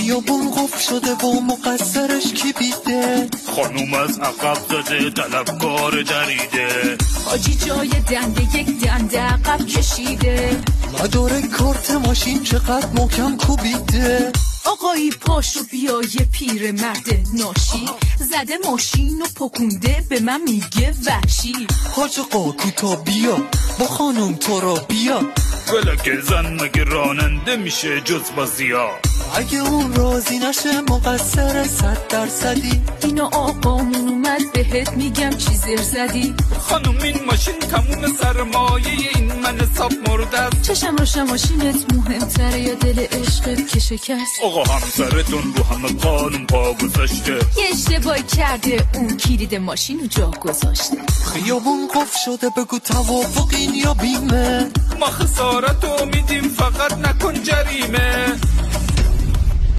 خیابون قفل شده و مقصرش کی بیده؟ خانوم از عقب زده طلبکار جریده. حاجی جای دنده یک دنده عقب کشیده. مدار کارت ماشین چقدر محکم کوبیده. آقایی پاشو بیا یه پیر مرد ناشی زده ماشین و پکونده به من میگه وحشی. حاج آقا کوتا بیا با خانم تو را بیا. ولک زن مگه راننده میشه جز بازیا؟ اگه اون راضی نشه مقصر 100%. اینو آقامون اومد بهت میگم چی زر زدی. خانم این ماشین تموم سرمایه این من حساب مرده است. چشم روشن ماشینت مهمتره یا دل عشقت که شکست؟ آقا همسرتون رو همه قانون پا گذاشته. یه اشتباهی کرده اون کلید ماشین رو جا گذاشته. خیابون قفل شده بگو توافقین یا بیمه؟ ما خسارتو میدیم